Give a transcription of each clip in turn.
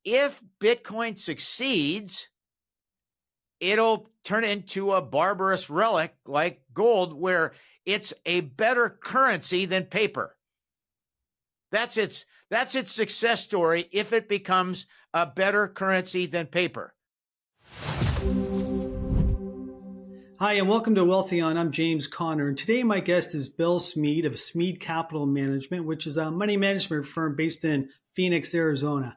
if Bitcoin succeeds, it'll turn into a barbarous relic like gold, where it's a better currency than paper. That's its success story if it becomes a better currency than paper. Hi, and welcome to Wealthion. I'm James Conner, and today my guest is Bill Smead of Smead Capital Management, which is a money management firm based in Phoenix, Arizona.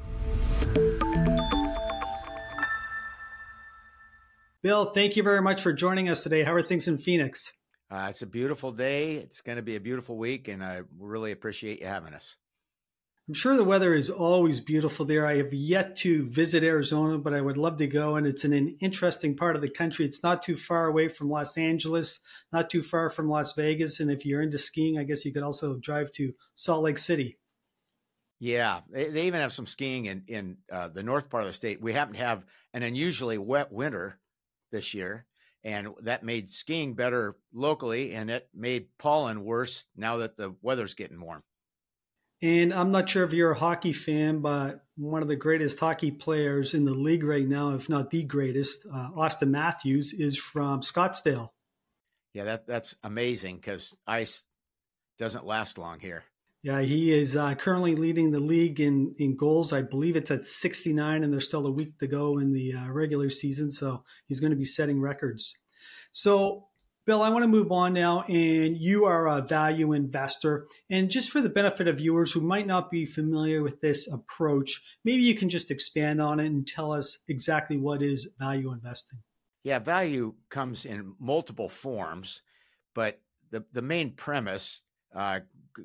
Bill, thank you very much for joining us today. How are things in Phoenix? It's a beautiful day. It's going to be a beautiful week, and I really appreciate you having us. I'm sure the weather is always beautiful there. I have yet to visit Arizona, but I would love to go, and it's in an interesting part of the country. It's not too far away from Los Angeles, not too far from Las Vegas, and if you're into skiing, I guess you could also drive to Salt Lake City. Yeah, they even have some skiing in the north part of the state. We happen to have an unusually wet winter this year, and that made skiing better locally, and it made pollen worse now that the weather's getting warm. And I'm not sure if you're a hockey fan, but one of the greatest hockey players in the league right now, if not the greatest, Auston Matthews, is from Scottsdale. Yeah, that's amazing because ice doesn't last long here. Yeah, he is currently leading the league in goals. I believe it's at 69, and there's still a week to go in the regular season, so he's going to be setting records. So, Bill, I want to move on now, and you are a value investor. And just for the benefit of viewers who might not be familiar with this approach, maybe you can just expand on it and tell us exactly what is value investing. Yeah, value comes in multiple forms, but the main premise, a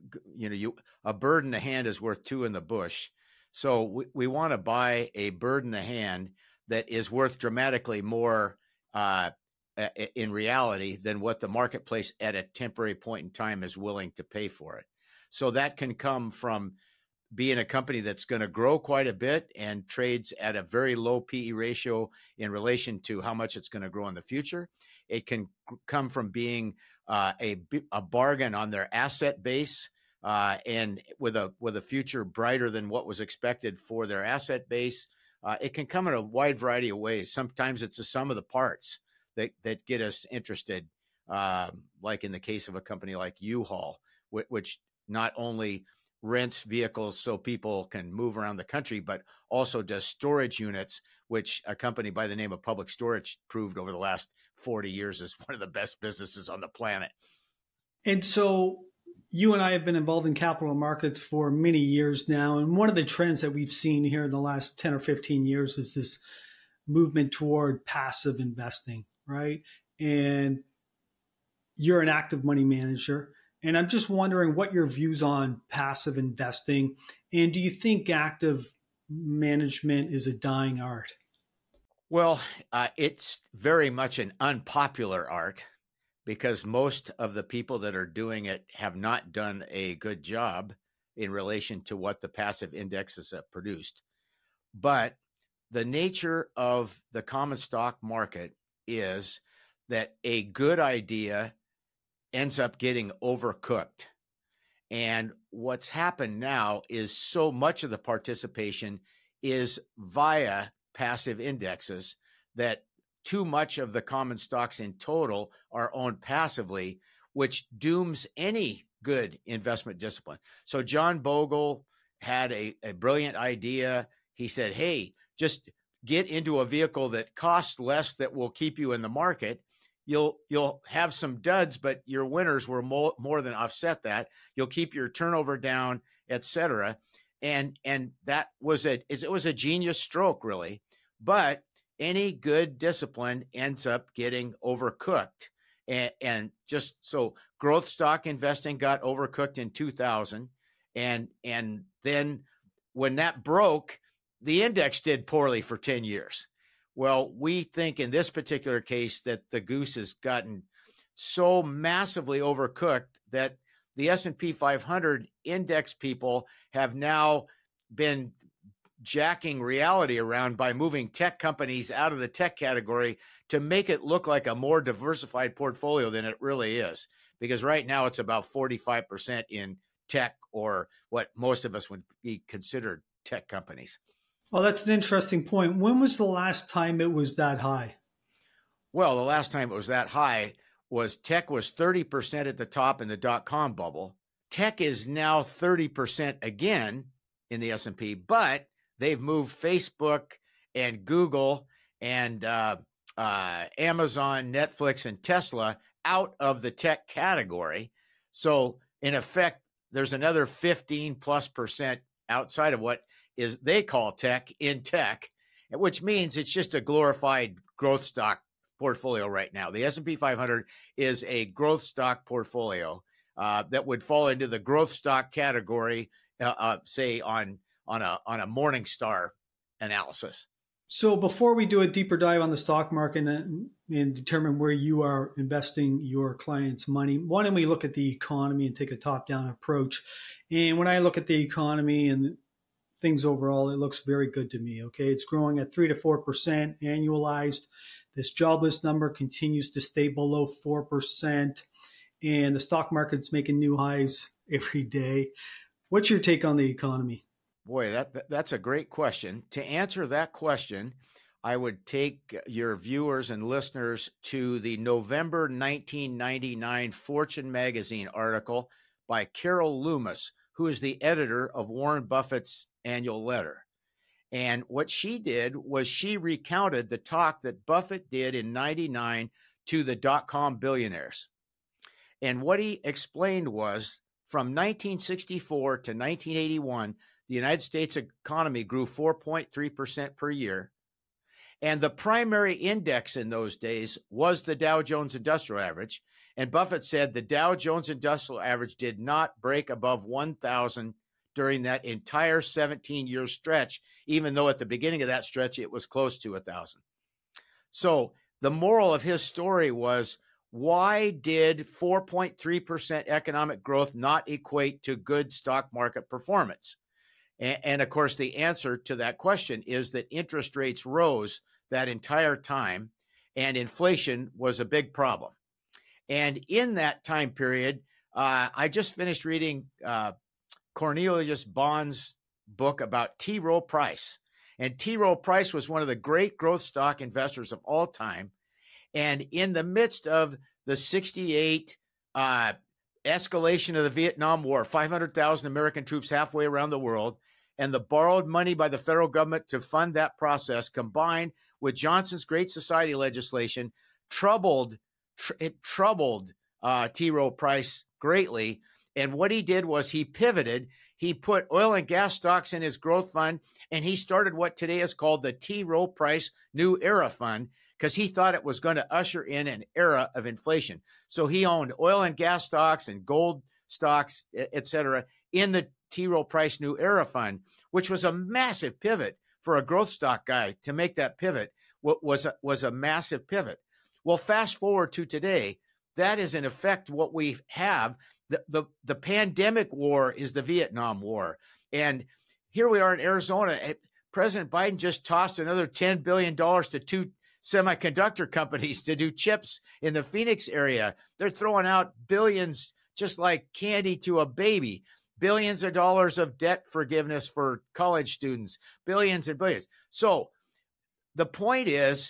bird in the hand is worth two in the bush. So we want to buy a bird in the hand that is worth dramatically more in reality than what the marketplace at a temporary point in time is willing to pay for it. So that can come from being a company that's going to grow quite a bit and trades at a very low PE ratio in relation to how much it's going to grow in the future. It can come from being a bargain on their asset base and with a future brighter than what was expected for their asset base. It can come in a wide variety of ways. Sometimes it's the sum of the parts that get us interested, like in the case of a company like U-Haul, which not only rents vehicles so people can move around the country, but also does storage units, which a company by the name of Public Storage proved over the last 40 years is one of the best businesses on the planet. And so you and I have been involved in capital markets for many years now. And one of the trends that we've seen here in the last 10 or 15 years is this movement toward passive investing, right? And you're an active money manager. And I'm just wondering what your views on passive investing, and do you think active management is a dying art? Well, it's very much an unpopular art because most of the people that are doing it have not done a good job in relation to what the passive indexes have produced. But the nature of the common stock market is that a good idea ends up getting overcooked. And what's happened now is so much of the participation is via passive indexes that too much of the common stocks in total are owned passively, which dooms any good investment discipline. So John Bogle had a brilliant idea. He said, hey, just get into a vehicle that costs less that will keep you in the market. You'll have some duds, but your winners will more than offset that. You'll keep your turnover down, et cetera. And that was it was a genius stroke, really. But any good discipline ends up getting overcooked. And just so growth stock investing got overcooked in 2000. And then when that broke, the index did poorly for 10 years. Well, we think in this particular case that the goose has gotten so massively overcooked that the S&P 500 index people have now been jacking reality around by moving tech companies out of the tech category to make it look like a more diversified portfolio than it really is. Because right now it's about 45% in tech, or what most of us would be considered tech companies. Oh, that's an interesting point. When was the last time it was that high? Well, the last time it was that high was tech was 30% at the top in the dot-com bubble. Tech is now 30% again in the S&P, but they've moved Facebook and Google and Amazon, Netflix, and Tesla out of the tech category. So in effect, there's another 15 plus percent outside of what is they call tech in tech, which means it's just a glorified growth stock portfolio right now. The S&P 500 is a growth stock portfolio that would fall into the growth stock category, say on a Morningstar analysis. So before we do a deeper dive on the stock market and determine where you are investing your clients' money, why don't we look at the economy and take a top-down approach? And when I look at the economy and things overall, it looks very good to me. Okay, it's growing at 3 to 4% annualized. This jobless number continues to stay below 4%, and the stock market's making new highs every day. What's your take on the economy? Boy, that's a great question. To answer that question, I would take your viewers and listeners to the November 1999 Fortune magazine article by Carol Loomis, who is the editor of Warren Buffett's annual letter. And what she did was she recounted the talk that Buffett did in 99 to the dot-com billionaires. And what he explained was from 1964 to 1981, the United States economy grew 4.3% per year. And the primary index in those days was the Dow Jones Industrial Average. And Buffett said the Dow Jones Industrial Average did not break above 1,000 during that entire 17-year stretch, even though at the beginning of that stretch, it was close to 1,000. So the moral of his story was, why did 4.3% economic growth not equate to good stock market performance? And of course, the answer to that question is that interest rates rose that entire time, and inflation was a big problem. And in that time period, I just finished reading Cornelius Bond's book about T. Rowe Price. And T. Rowe Price was one of the great growth stock investors of all time. And in the midst of the 68 escalation of the Vietnam War, 500,000 American troops halfway around the world, and the borrowed money by the federal government to fund that process, combined with Johnson's Great Society legislation, troubled T. Rowe Price greatly. And what he did was he pivoted. He put oil and gas stocks in his growth fund, and he started what today is called the T. Rowe Price New Era Fund, because he thought it was going to usher in an era of inflation. So he owned oil and gas stocks and gold stocks, et cetera, in the T. Rowe Price New Era Fund, which was a massive pivot for a growth stock guy to make that pivot. Was a massive pivot. Well, fast forward to today, that is in effect what we have. The pandemic war is the Vietnam War. And here we are in Arizona. President Biden just tossed another $10 billion to two semiconductor companies to do chips in the Phoenix area. They're throwing out billions just like candy to a baby. Billions of dollars of debt forgiveness for college students, billions and billions. So the point is,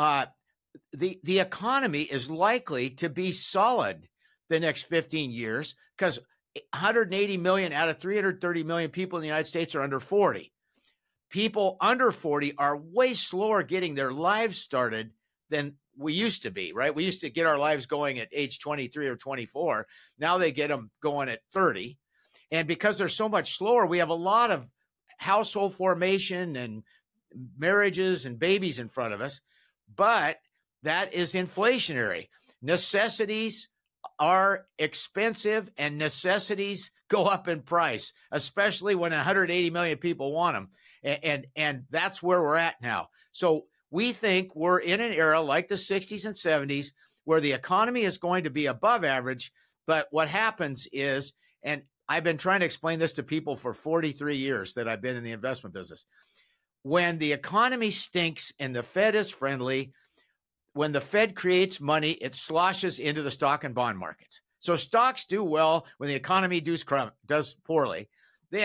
the economy is likely to be solid the next 15 years because 180 million out of 330 million people in the United States are under 40. People under 40 are way slower getting their lives started than we used to be, right? We used to get our lives going at age 23 or 24. Now they get them going at 30. And because they're so much slower, we have a lot of household formation and marriages and babies in front of us. But that is inflationary. Necessities are expensive and necessities go up in price, especially when 180 million people want them. And that's where we're at now. So we think we're in an era like the 60s and 70s where the economy is going to be above average. But what happens is, and I've been trying to explain this to people for 43 years that I've been in the investment business. When the economy stinks and the Fed is friendly, when the Fed creates money, it sloshes into the stock and bond markets. So stocks do well when the economy does poorly. Then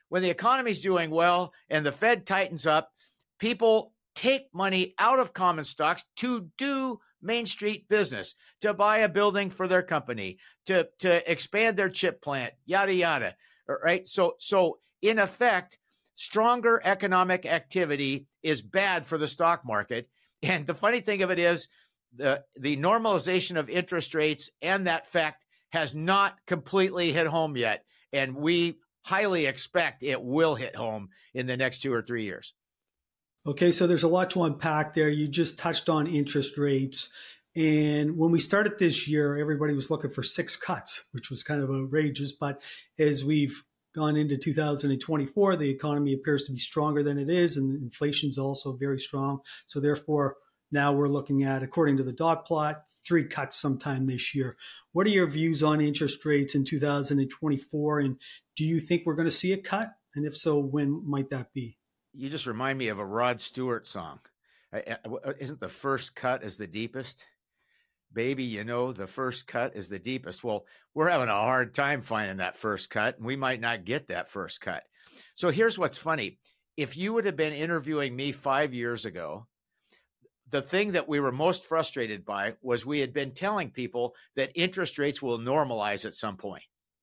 when the economy's doing well and the Fed tightens up, people take money out of common stocks to do Main Street business, to buy a building for their company, to expand their chip plant, yada, yada. Right. So in effect, stronger economic activity is bad for the stock market. And the funny thing of it is the normalization of interest rates and that fact has not completely hit home yet. And we highly expect it will hit home in the next 2 or 3 years. Okay, so there's a lot to unpack there. You just touched on interest rates. And when we started this year, everybody was looking for 6 cuts, which was kind of outrageous. But as we've gone into 2024, the economy appears to be stronger than it is, and inflation is also very strong. So therefore, now we're looking at, according to the dot plot, 3 cuts sometime this year. What are your views on interest rates in 2024? And do you think we're going to see a cut? And if so, when might that be? You just remind me of a Rod Stewart song. Isn't the first cut is the deepest? Baby, you know, the first cut is the deepest. Well, we're having a hard time finding that first cut, and we might not get that first cut. So here's what's funny. If you would have been interviewing me 5 years ago, the thing that we were most frustrated by was we had been telling people that interest rates will normalize at some point.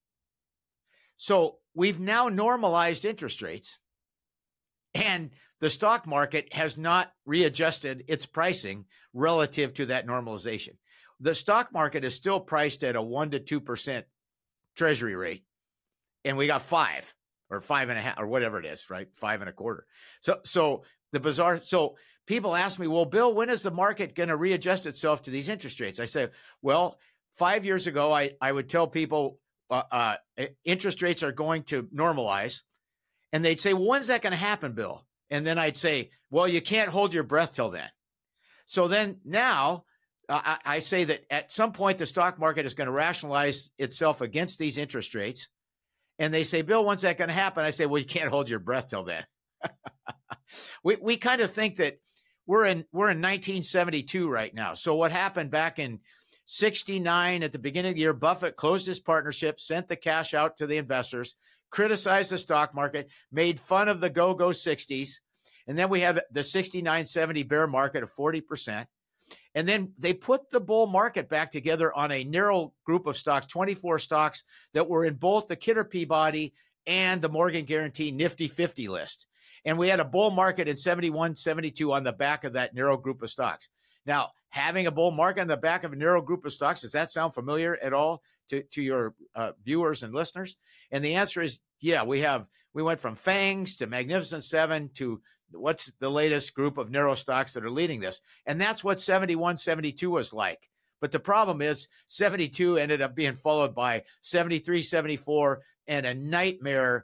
So we've now normalized interest rates, and the stock market has not readjusted its pricing relative to that normalization. The stock market is still priced at a 1 to 2% treasury rate, and we got 5 or 5.5 or whatever it is, right? 5.25. So the bizarre. So people ask me, well, Bill, when is the market going to readjust itself to these interest rates? I say, well, 5 years ago, I would tell people interest rates are going to normalize, and they'd say, well, when's that going to happen, Bill? And then I'd say, well, you can't hold your breath till then. So then now I say that at some point the stock market is going to rationalize itself against these interest rates. And they say, Bill, when's that going to happen? I say, well, you can't hold your breath till then. we kind of think that we're in 1972 right now. So what happened back in 69 at the beginning of the year, Buffett closed his partnership, sent the cash out to the investors, criticized the stock market, made fun of the go-go 60s. And then we have the 69-70 bear market of 40%. And then they put the bull market back together on a narrow group of stocks, 24 stocks that were in both the Kidder Peabody and the Morgan Guarantee Nifty 50 list. And we had a bull market in 71, 72 on the back of that narrow group of stocks. Now, having a bull market on the back of a narrow group of stocks, does that sound familiar at all to your viewers and listeners? And the answer is, yeah, we went from FANGs to Magnificent Seven to what's the latest group of narrow stocks that are leading this. And that's what 71, 72 was like. But the problem is 72 ended up being followed by 73, 74, and a nightmare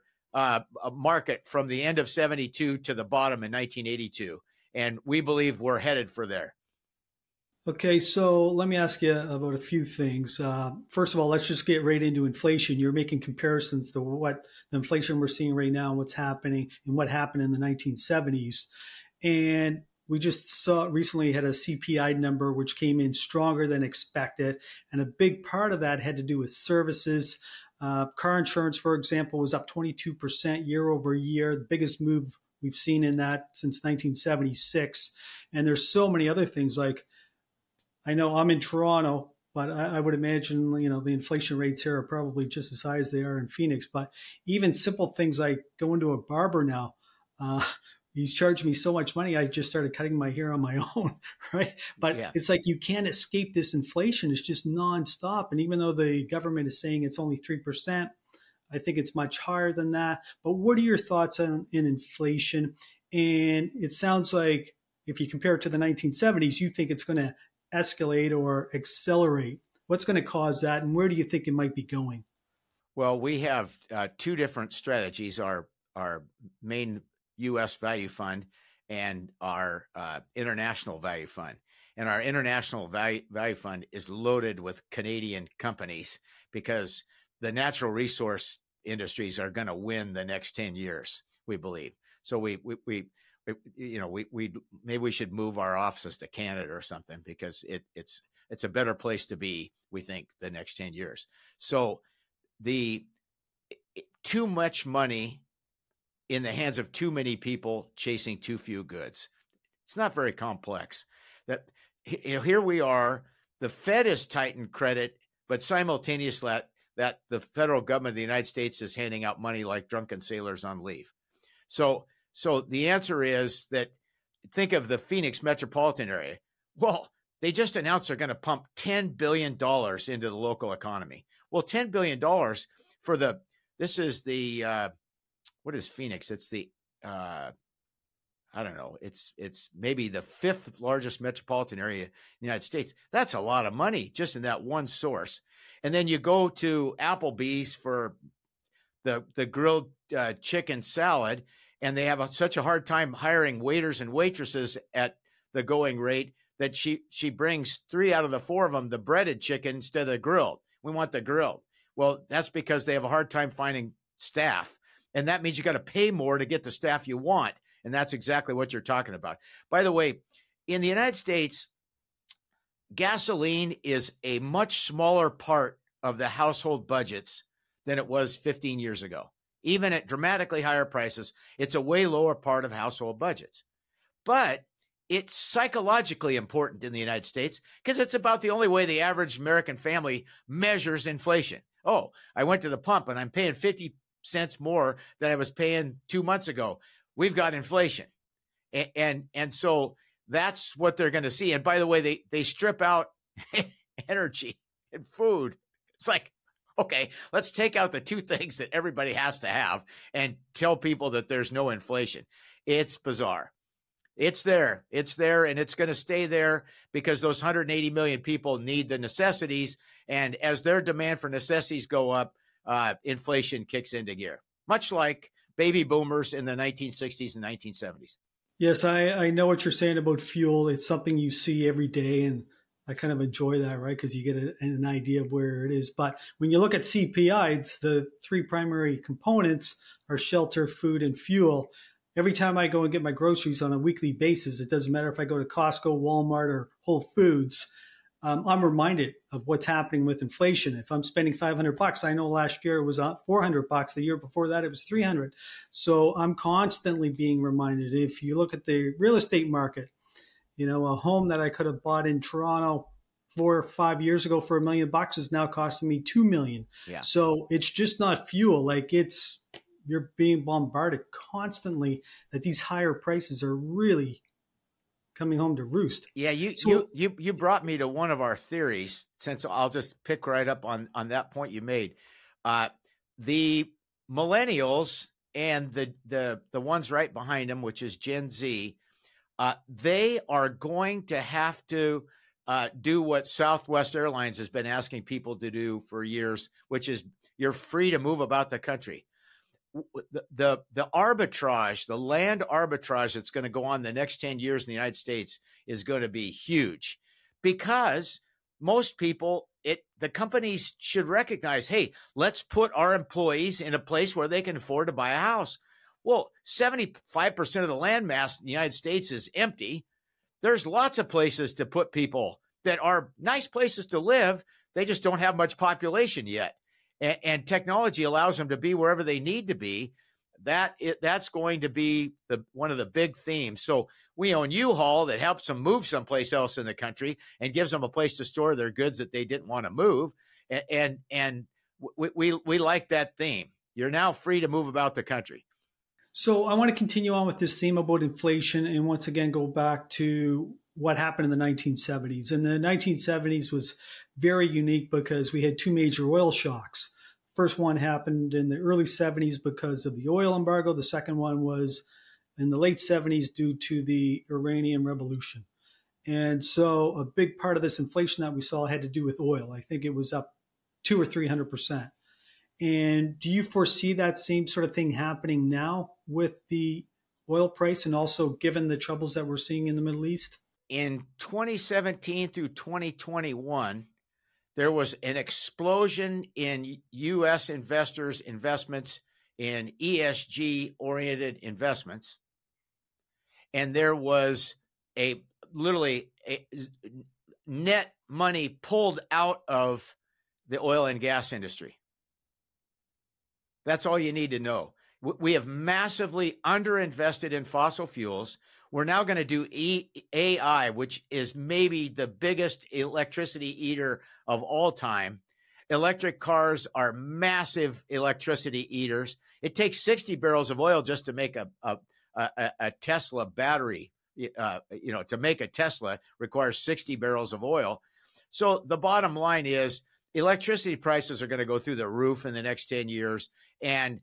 market from the end of 72 to the bottom in 1982. And we believe we're headed for there. Okay, so let me ask you about a few things. First of all, let's just get right into inflation. You're making comparisons to what the inflation we're seeing right now, what's happening, and what happened in the 1970s. And we just recently had a CPI number which came in stronger than expected. And a big part of that had to do with services. Car insurance, for example, was up 22% year over year, the biggest move we've seen in that since 1976. And there's so many other things like, I know I'm in Toronto, but I would imagine, the inflation rates here are probably just as high as they are in Phoenix. But even simple things like going to a barber now, he's charged me so much money, I just started cutting my hair on my own, right? But yeah. It's like you can't escape this inflation. It's just nonstop. And even though the government is saying it's only 3%, I think it's much higher than that. But what are your thoughts in inflation? And it sounds like if you compare it to the 1970s, you think it's going to escalate or accelerate. What's going to cause that, and where do you think it might be going? Well, we have 2 different strategies, our main U.S. value fund and our international value fund. And our international value fund is loaded with Canadian companies because the natural resource industries are going to win the next 10 years, we believe. So we maybe we should move our offices to Canada or something because it's a better place to be, we think, the next 10 years. So too much money in the hands of too many people chasing too few goods. It's not very complex. That here we are. The Fed has tightened credit, but simultaneously that the federal government of the United States is handing out money like drunken sailors on leave. So the answer is that think of the Phoenix metropolitan area. Well, they just announced they're going to pump $10 billion into the local economy. Well, $10 billion for this is the, what is Phoenix? It's the, I don't know. It's maybe the 5th largest metropolitan area in the United States. That's a lot of money just in that one source. And then you go to Applebee's for the grilled chicken salad, and they have such a hard time hiring waiters and waitresses at the going rate that she brings 3 out of the 4 of them the breaded chicken instead of the grilled. We want the grilled. Well, that's because they have a hard time finding staff, and that means you got to pay more to get the staff you want, and that's exactly what you're talking about. By the way, in the United States, gasoline is a much smaller part of the household budgets than it was 15 years ago. Even at dramatically higher prices, it's a way lower part of household budgets. But it's psychologically important in the United States because it's about the only way the average American family measures inflation. Oh, I went to the pump and I'm paying 50 cents more than I was paying 2 months ago. We've got inflation. And so that's what they're going to see. And by the way, they strip out energy and food. It's like, okay, let's take out the 2 things that everybody has to have and tell people that there's no inflation. It's bizarre. It's there, and it's going to stay there because those 180 million people need the necessities. And as their demand for necessities go up, inflation kicks into gear, much like baby boomers in the 1960s and 1970s. Yes, I know what you're saying about fuel. It's something you see every day, and I kind of enjoy that, right? Because you get an idea of where it is. But when you look at CPI, it's the 3 primary components are shelter, food, and fuel. Every time I go and get my groceries on a weekly basis, it doesn't matter if I go to Costco, Walmart, or Whole Foods, I'm reminded of what's happening with inflation. If I'm spending $500, I know last year it was $400. The year before that, it was $300. So I'm constantly being reminded. If you look at the real estate market, a home that I could have bought in Toronto 4 or 5 years ago for $1 million is now costing me $2 million. Yeah. So it's just not fuel. Like you're being bombarded constantly that these higher prices are really coming home to roost. Yeah, you brought me to one of our theories, since I'll just pick right up on that point you made. The millennials and the ones right behind them, which is Gen Z, they are going to have to do what Southwest Airlines has been asking people to do for years, which is you're free to move about the country. The arbitrage, the land arbitrage that's going to go on the next 10 years in the United States is going to be huge because most people, the companies should recognize, hey, let's put our employees in a place where they can afford to buy a house. Well, 75% of the land mass in the United States is empty. There's lots of places to put people that are nice places to live. They just don't have much population yet. And technology allows them to be wherever they need to be. That's going to be one of the big themes. So we own U-Haul that helps them move someplace else in the country and gives them a place to store their goods that they didn't want to move. And we like that theme. You're now free to move about the country. So I want to continue on with this theme about inflation and once again go back to what happened in the 1970s. And the 1970s was very unique because we had 2 major oil shocks. First one happened in the early 70s because of the oil embargo. The second one was in the late 70s due to the Iranian Revolution. And so a big part of this inflation that we saw had to do with oil. I think it was up 200 or 300%. And do you foresee that same sort of thing happening now with the oil price and also given the troubles that we're seeing in the Middle East? In 2017 through 2021, there was an explosion in U.S. investors' investments in ESG-oriented investments. And there was literally a net money pulled out of the oil and gas industry. That's all you need to know. We have massively underinvested in fossil fuels. We're now going to do AI, which is maybe the biggest electricity eater of all time. Electric cars are massive electricity eaters. It takes 60 barrels of oil just to make a Tesla battery. To make a Tesla requires 60 barrels of oil. So the bottom line is electricity prices are going to go through the roof in the next 10 years. And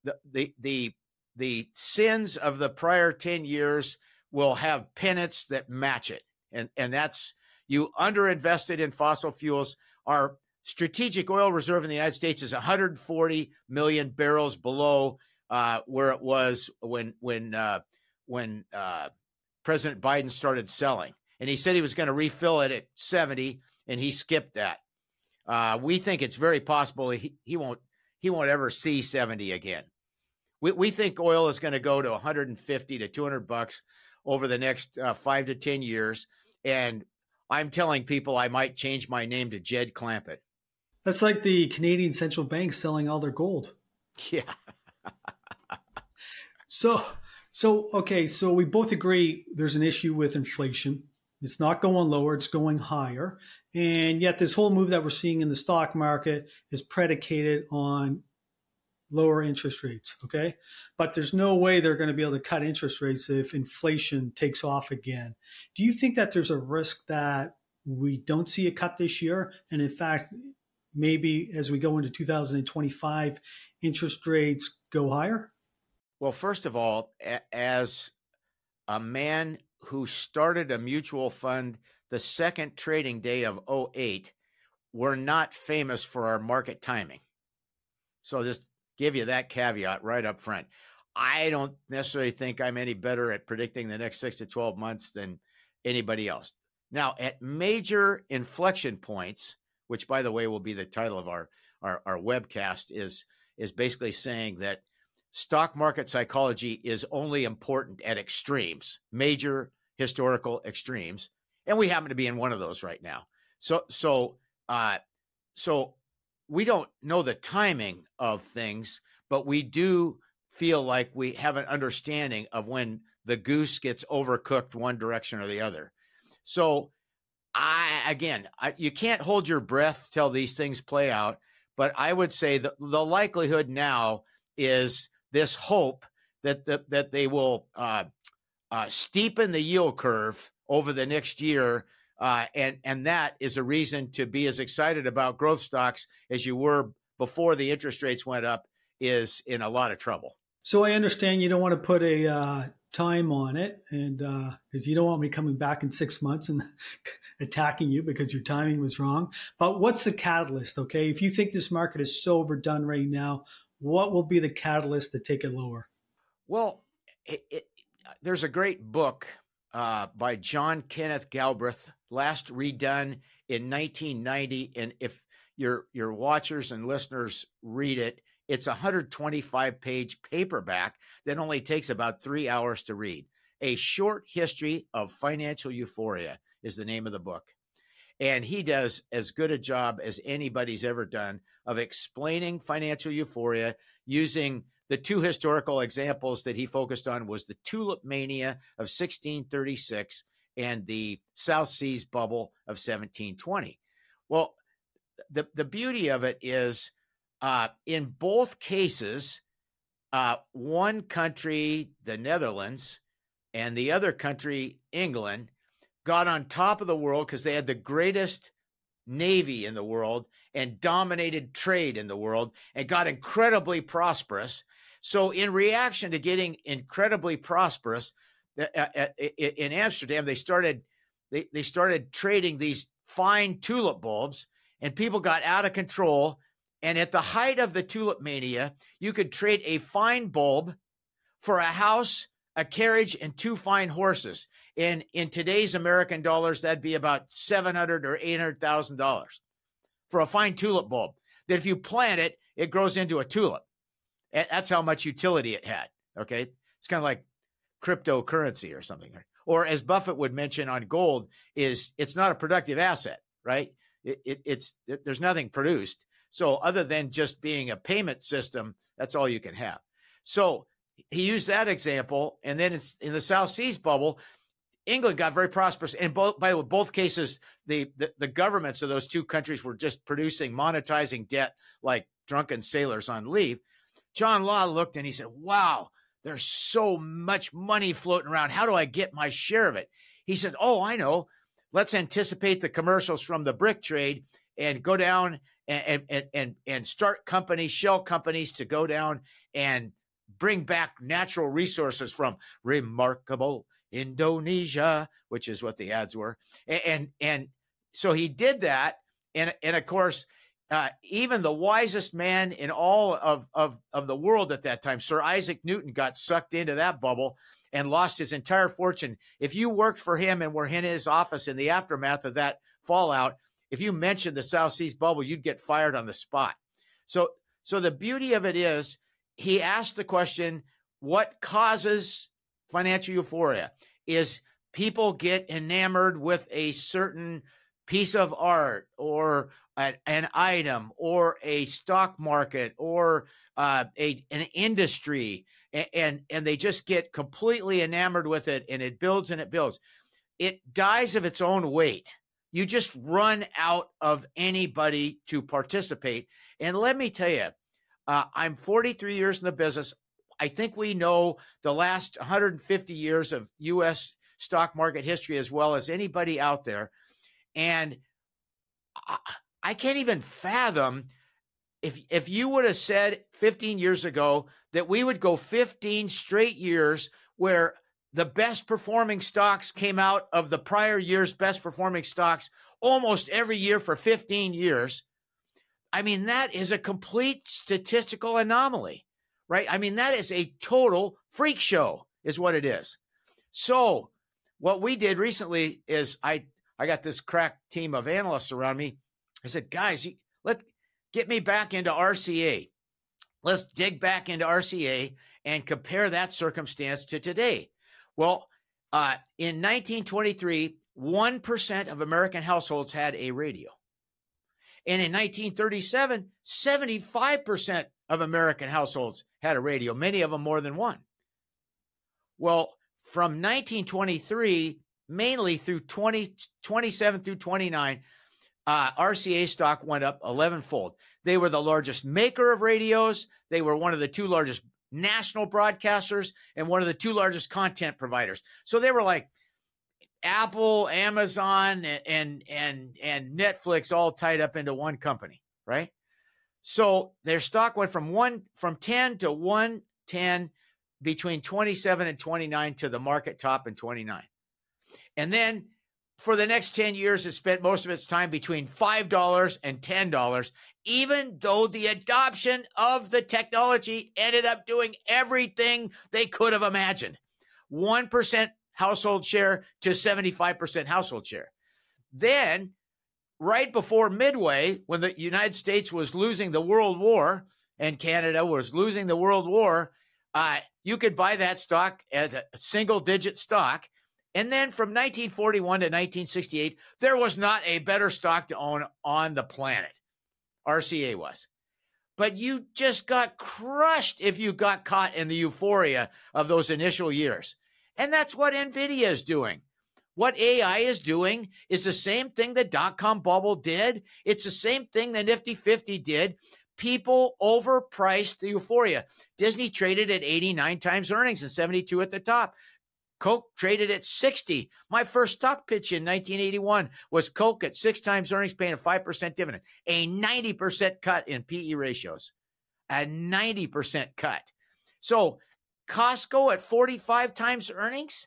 the sins of the prior 10 years will have penance that match it. And that's, you underinvested in fossil fuels. Our strategic oil reserve in the United States is 140 million barrels below where it was when President Biden started selling. And he said he was going to refill it at 70, and he skipped that. We think it's very possible he won't ever see 70 again. We think oil is going to go to 150 to $200 over the next 5 to 10 years. And I'm telling people I might change my name to Jed Clampett. That's like the Canadian Central Bank selling all their gold. Yeah. So we both agree there's an issue with inflation. It's not going lower, it's going higher. And yet this whole move that we're seeing in the stock market is predicated on lower interest rates, okay? But there's no way they're going to be able to cut interest rates if inflation takes off again. Do you think that there's a risk that we don't see a cut this year? And in fact, maybe as we go into 2025, interest rates go higher? Well, first of all, as a man who started a mutual fund the second trading day of 2008, we're not famous for our market timing. So just give you that caveat right up front. I don't necessarily think I'm any better at predicting the next 6 to 12 months than anybody else. Now, at major inflection points, which, by the way, will be the title of our webcast, is basically saying that stock market psychology is only important at extremes, major historical extremes, and we happen to be in one of those right now. So we don't know the timing of things, but we do feel like we have an understanding of when the goose gets overcooked one direction or the other. So you can't hold your breath till these things play out, but I would say that the likelihood now is this hope that they will steepen the yield curve over the next year. And that is a reason to be as excited about growth stocks as you were before the interest rates went up is in a lot of trouble. So I understand you don't want to put a time on it, and because you don't want me coming back in 6 months and attacking you because your timing was wrong. But what's the catalyst, okay? If you think this market is so overdone right now, what will be the catalyst to take it lower? Well, there's a great book by John Kenneth Galbraith, last redone in 1990. And if your watchers and listeners read it, it's a 125-page paperback that only takes about 3 hours to read. A Short History of Financial Euphoria is the name of the book. And he does as good a job as anybody's ever done of explaining financial euphoria using the two historical examples that he focused on was the tulip mania of 1636 and the South Seas bubble of 1720. Well, the beauty of it is in both cases, one country, the Netherlands, and the other country, England, got on top of the world because they had the greatest navy in the world and dominated trade in the world and got incredibly prosperous. So in reaction to getting incredibly prosperous, in Amsterdam, they started trading these fine tulip bulbs, and people got out of control. And at the height of the tulip mania, you could trade a fine bulb for a house, a carriage, and 2 fine horses. And in today's American dollars, that'd be about $700,000 or $800,000 for a fine tulip bulb. That if you plant it, it grows into a tulip. That's how much utility it had. Okay, it's kind of like cryptocurrency or something. Or as Buffett would mention on gold, it's not a productive asset, right? There's nothing produced. So other than just being a payment system, that's all you can have. So he used that example. And then it's in the South Seas bubble, England got very prosperous. And by the way, both cases, the governments of those two countries were just monetizing debt like drunken sailors on leave. John Law looked and he said, wow, there's so much money floating around. How do I get my share of it? He said, oh, I know. Let's anticipate the commercials from the brick trade and go down and start companies, shell companies to go down and bring back natural resources from remarkable Indonesia, which is what the ads were. And so he did that. And of course, even the wisest man in all of the world at that time, Sir Isaac Newton, got sucked into that bubble and lost his entire fortune. If you worked for him and were in his office in the aftermath of that fallout, if you mentioned the South Seas bubble, you'd get fired on the spot. So the beauty of it is, he asked the question, what causes financial euphoria? Is people get enamored with a certain piece of art or an item or a stock market or an industry, and they just get completely enamored with it, and it builds and it builds. It dies of its own weight. You just run out of anybody to participate. And let me tell you, I'm 43 years in the business. I think we know the last 150 years of U.S. stock market history as well as anybody out there. And I can't even fathom if you would have said 15 years ago that we would go 15 straight years where the best performing stocks came out of the prior year's best performing stocks almost every year for 15 years. I mean, that is a complete statistical anomaly, right? I mean, that is a total freak show is what it is. So what we did recently is I got this crack team of analysts around me. I said, guys, let's get me back into RCA. Let's dig back into RCA and compare that circumstance to today. Well, in 1923, 1% of American households had a radio. And in 1937, 75% of American households had a radio, many of them more than one. Well, from 1923, mainly through 27 through 29, RCA stock went up 11-fold. They were the largest maker of radios. They were one of the two largest national broadcasters and one of the two largest content providers. So they were like Apple, Amazon, and Netflix all tied up into one company, right? So their stock went from 10 to 110 between 27 and 29 to the market top in 29. And then for the next 10 years, it spent most of its time between $5 and $10, even though the adoption of the technology ended up doing everything they could have imagined. 1% household share to 75% household share. Then, right before Midway, when the United States was losing the World War and Canada was losing the World War, you could buy that stock as a single-digit stock. And then from 1941 to 1968, there was not a better stock to own on the planet. RCA was. But you just got crushed if you got caught in the euphoria of those initial years. And that's what NVIDIA is doing. What AI is doing is the same thing the dot-com bubble did. It's the same thing the Nifty 50 did. People overpriced the euphoria. Disney traded at 89 times earnings and 72 at the top. Coke traded at 60. My first stock pitch in 1981 was Coke at 6 times earnings, paying a 5% dividend, a 90% cut in PE ratios, a 90% cut. So Costco at 45 times earnings,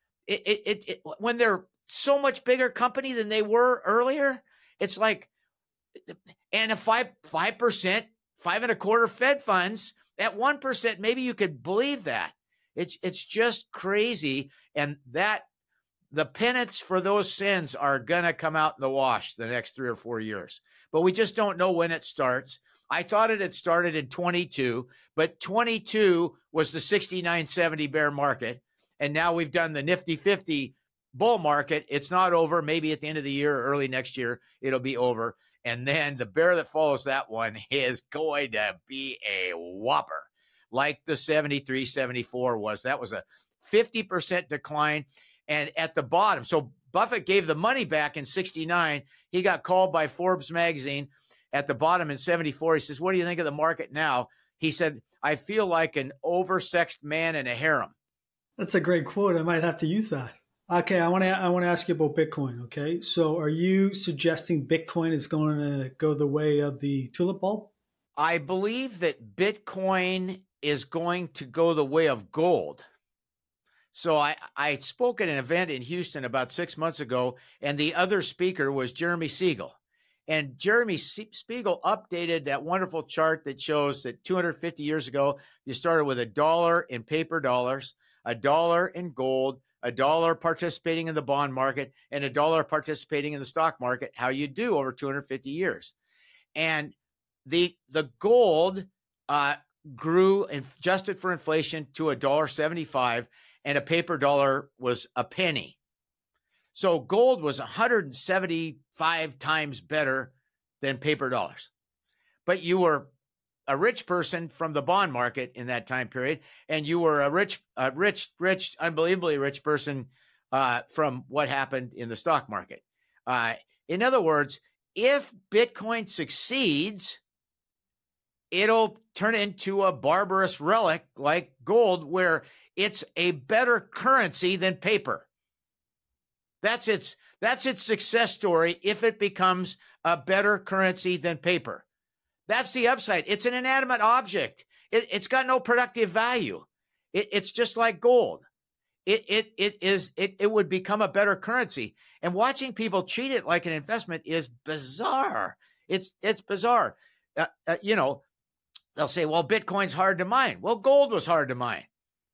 when they're so much bigger company than they were earlier, it's like, and a 5%, 5.25% Fed funds at 1%, maybe you could believe that. It's just crazy. And that the penance for those sins are going to come out in the wash the next 3 or 4 years. But we just don't know when it starts. I thought it had started in 22, but 22 was the 69.70 bear market. And now we've done the Nifty 50 bull market. It's not over. Maybe at the end of the year or early next year, it'll be over. And then the bear that follows that one is going to be a whopper. like the 73, 74 was. That was a 50% decline. And at the bottom, so Buffett gave the money back in 69. He got called by Forbes magazine at the bottom in 74. He says, what do you think of the market now? He said, I feel like an oversexed man in a harem. That's a great quote. I might have to use that. Okay, I want to ask you about Bitcoin. Okay, so are you suggesting Bitcoin is going to go the way of the tulip bulb? I believe that Bitcoin is going to go the way of gold. So I spoke at an event in Houston about 6 months ago, and the other speaker was Jeremy Siegel. And Jeremy Siegel updated that wonderful chart that shows that 250 years ago, you started with $1 in paper dollars, $1 in gold, $1 participating in the bond market, and $1 participating in the stock market, how you do over 250 years. And the gold grew, adjusted for inflation, to $1.75, and a paper dollar was a penny. So gold was 175 times better than paper dollars. But you were a rich person from the bond market in that time period, and you were a rich, unbelievably rich person from what happened in the stock market. In other words, if Bitcoin succeeds, it'll turn into a barbarous relic like gold, where it's a better currency than paper. That's its success story if it becomes a better currency than paper. That's the upside. It's an inanimate object. It's got no productive value. It's just like gold. It would become a better currency. And watching people treat it like an investment is bizarre. It's bizarre. They'll say, well, Bitcoin's hard to mine. Well, gold was hard to mine.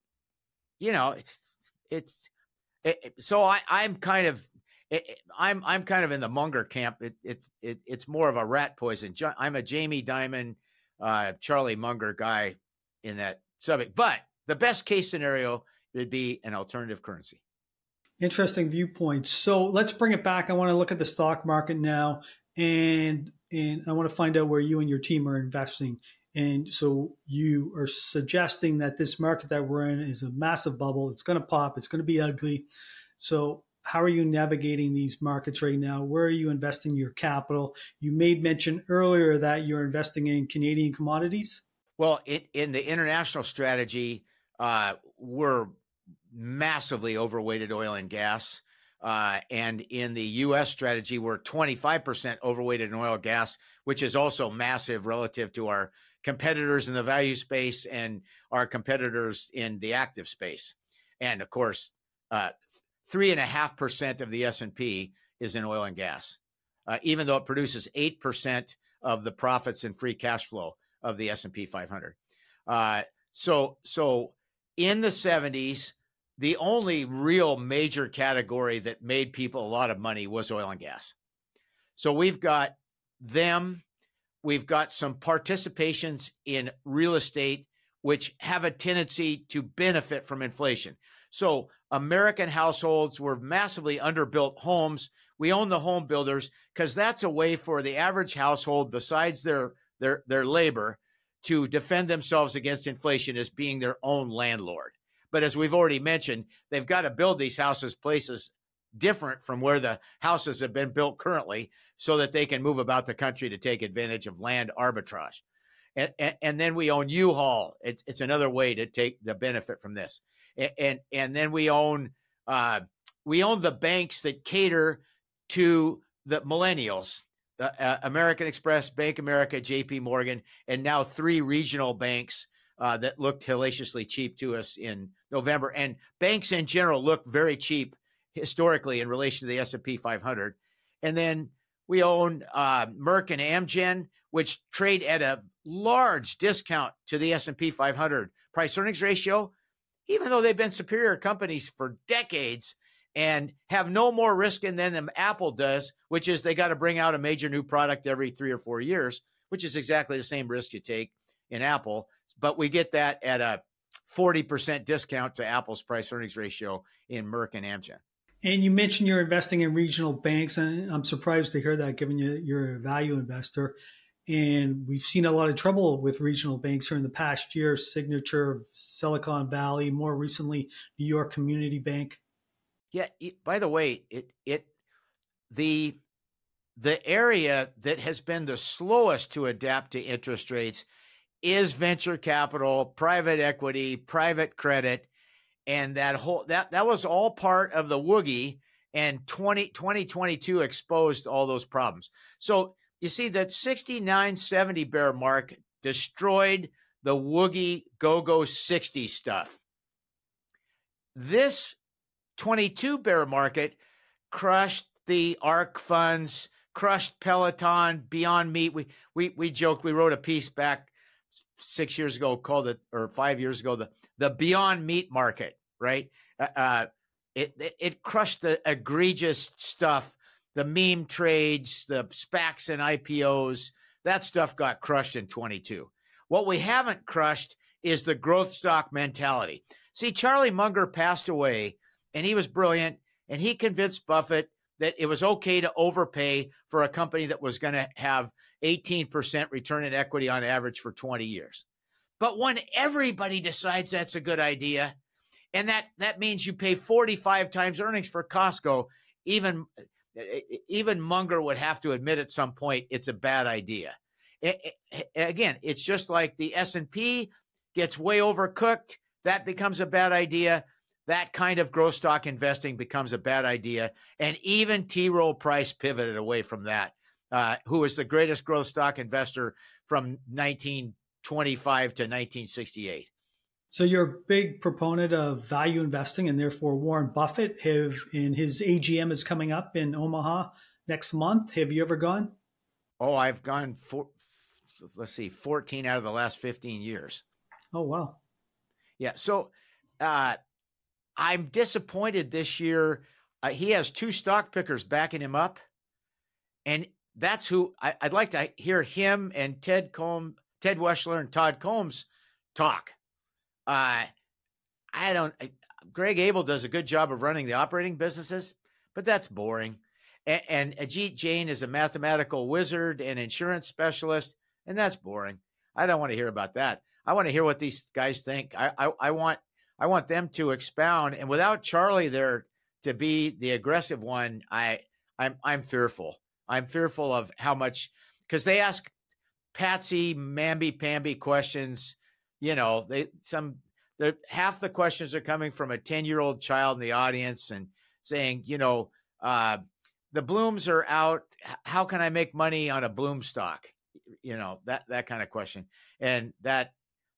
So I'm kind of in the Munger camp. It's more of a rat poison. I'm a Jamie Dimon, Charlie Munger guy in that subject. But the best case scenario would be an alternative currency. Interesting viewpoint. So let's bring it back. I want to look at the stock market now, and I want to find out where you and your team are investing. And so you are suggesting that this market that we're in is a massive bubble. It's going to pop. It's going to be ugly. So how are you navigating these markets right now? Where are you investing your capital? You made mention earlier that you're investing in Canadian commodities. Well, in the international strategy, we're massively overweighted oil and gas. And in the U.S. strategy, we're 25% overweighted in oil and gas, which is also massive relative to our competitors in the value space and our competitors in the active space. And of course, 3.5% of the S&P is in oil and gas, even though it produces 8% of the profits and free cash flow of the S&P 500. So in the 70s, the only real major category that made people a lot of money was oil and gas. So we've got them. We've got some participations in real estate, which have a tendency to benefit from inflation. So American households were massively underbuilt homes. We own the home builders because that's a way for the average household, besides their labor, to defend themselves against inflation as being their own landlord. But as we've already mentioned, they've got to build these houses places different from where the houses have been built currently so that they can move about the country to take advantage of land arbitrage. And then we own U-Haul. It's another way to take the benefit from this. And then we own the banks that cater to the millennials, American Express, Bank America, JP Morgan, and now 3 regional banks that looked hellaciously cheap to us in November. And banks in general look very cheap historically in relation to the S&P 500. And then we own Merck and Amgen, which trade at a large discount to the S&P 500 price earnings ratio, even though they've been superior companies for decades and have no more risk in them than Apple does, which is they got to bring out a major new product every 3 or 4 years, which is exactly the same risk you take in Apple. But we get that at a 40% discount to Apple's price earnings ratio in Merck and Amgen. And you mentioned you're investing in regional banks, and I'm surprised to hear that given you're a value investor. And we've seen a lot of trouble with regional banks here in the past year, Signature, Silicon Valley, more recently, New York Community Bank. Yeah. By the way, the area that has been the slowest to adapt to interest rates is venture capital, private equity, private credit, and that was all part of the woogie. And 2022 exposed all those problems. So you see that 69.70 bear market destroyed the woogie go 60 stuff. This 22 bear market crushed the ARK funds, crushed Peloton, Beyond Meat. We joked, we wrote a piece back 6 years ago called it, or 5 years ago, the Beyond Meat market, right? It crushed the egregious stuff, the meme trades, the SPACs and IPOs. That stuff got crushed in 22. What we haven't crushed is the growth stock mentality. See, Charlie Munger passed away, and he was brilliant, and he convinced Buffett that it was okay to overpay for a company that was going to have 18% return on equity on average for 20 years. But when everybody decides that's a good idea, and that means you pay 45 times earnings for Costco, even Munger would have to admit at some point it's a bad idea. Again, it's just like the S&P gets way overcooked. That becomes a bad idea. That kind of growth stock investing becomes a bad idea. And even T. Rowe Price pivoted away from that, who was the greatest growth stock investor from 1925 to 1968. So you're a big proponent of value investing, and therefore Warren Buffett in his AGM is coming up in Omaha next month. Have you ever gone? Oh, I've gone 14 out of the last 15 years. Oh, wow. Yeah. So I'm disappointed this year. He has two stock pickers backing him up. And that's who I'd like to hear him and Ted Weschler and Todd Combs talk. Greg Abel does a good job of running the operating businesses, but that's boring. And Ajit Jain is a mathematical wizard and insurance specialist, and that's boring. I don't want to hear about that. I want to hear what these guys think. I want them to expound. And without Charlie there to be the aggressive one, I'm fearful. I'm fearful of how much, because they ask patsy, mamby-pamby questions. You know, half the questions are coming from a 10-year-old child in the audience and saying, the blooms are out. How can I make money on a bloom stock? That kind of question. And that,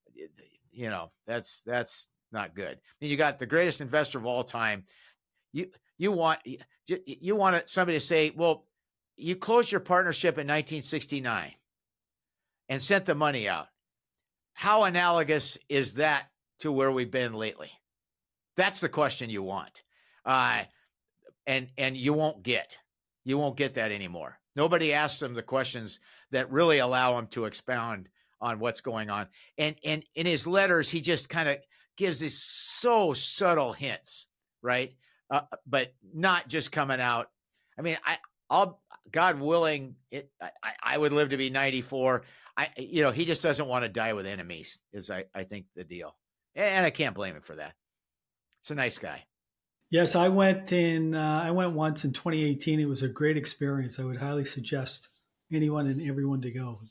that's not good. You got the greatest investor of all time. You want somebody to say, well, you closed your partnership in 1969 and sent the money out. How analogous is that to where we've been lately? That's the question you want. And you won't get that anymore. Nobody asks them the questions that really allow them to expound on what's going on. And in his letters, he just kind of gives these so subtle hints, right? But not just coming out. I mean, God willing, I would live to be 94. He just doesn't want to die with enemies, is I think the deal. And I can't blame him for that. It's a nice guy. Yes, I went once in 2018. It was a great experience. I would highly suggest anyone and everyone to go.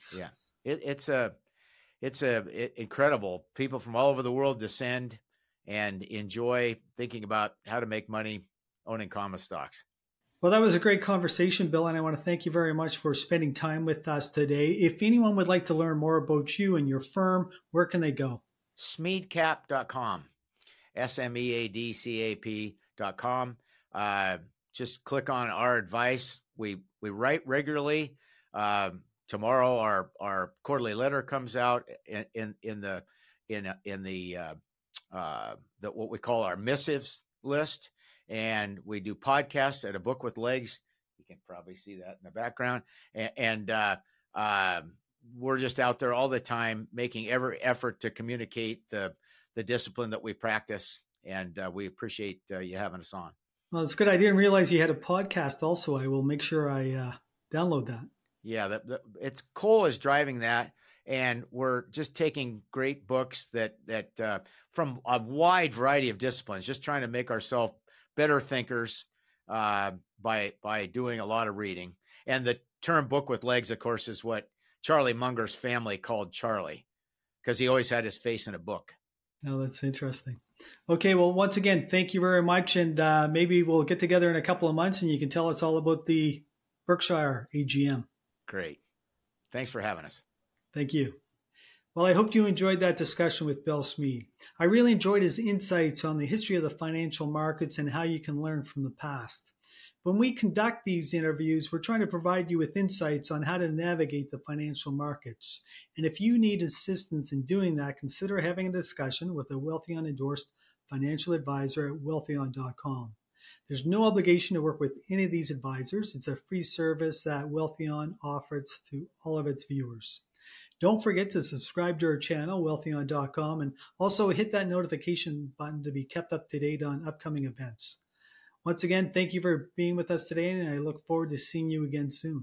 It's incredible. People from all over the world descend and enjoy thinking about how to make money owning common stocks. Well, that was a great conversation, Bill, and I want to thank you very much for spending time with us today. If anyone would like to learn more about you and your firm, where can they go? Smeadcap.com, SMEADCAP.com. Just click on our advice. We write regularly. Tomorrow, our quarterly letter comes out in the what we call our missives list. And we do podcasts at A Book with Legs. You can probably see that in the background. And we're just out there all the time, making every effort to communicate the discipline that we practice. And we appreciate you having us on. Well, it's good. I didn't realize you had a podcast also. I will make sure I download that. Yeah, it's Cole is driving that, and we're just taking great books that from a wide variety of disciplines, just trying to make ourselves better thinkers by doing a lot of reading. And the term "book with legs," of course, is what Charlie Munger's family called Charlie, because he always had his face in a book. Oh, that's interesting. Okay, well, once again, thank you very much, and maybe we'll get together in a couple of months, and you can tell us all about the Berkshire AGM. Great. Thanks for having us. Thank you. Well, I hope you enjoyed that discussion with Bill Smead. I really enjoyed his insights on the history of the financial markets and how you can learn from the past. When we conduct these interviews, we're trying to provide you with insights on how to navigate the financial markets. And if you need assistance in doing that, consider having a discussion with a Wealthion endorsed financial advisor at wealthion.com. There's no obligation to work with any of these advisors. It's a free service that Wealthion offers to all of its viewers. Don't forget to subscribe to our channel, wealthion.com, and also hit that notification button to be kept up to date on upcoming events. Once again, thank you for being with us today, and I look forward to seeing you again soon.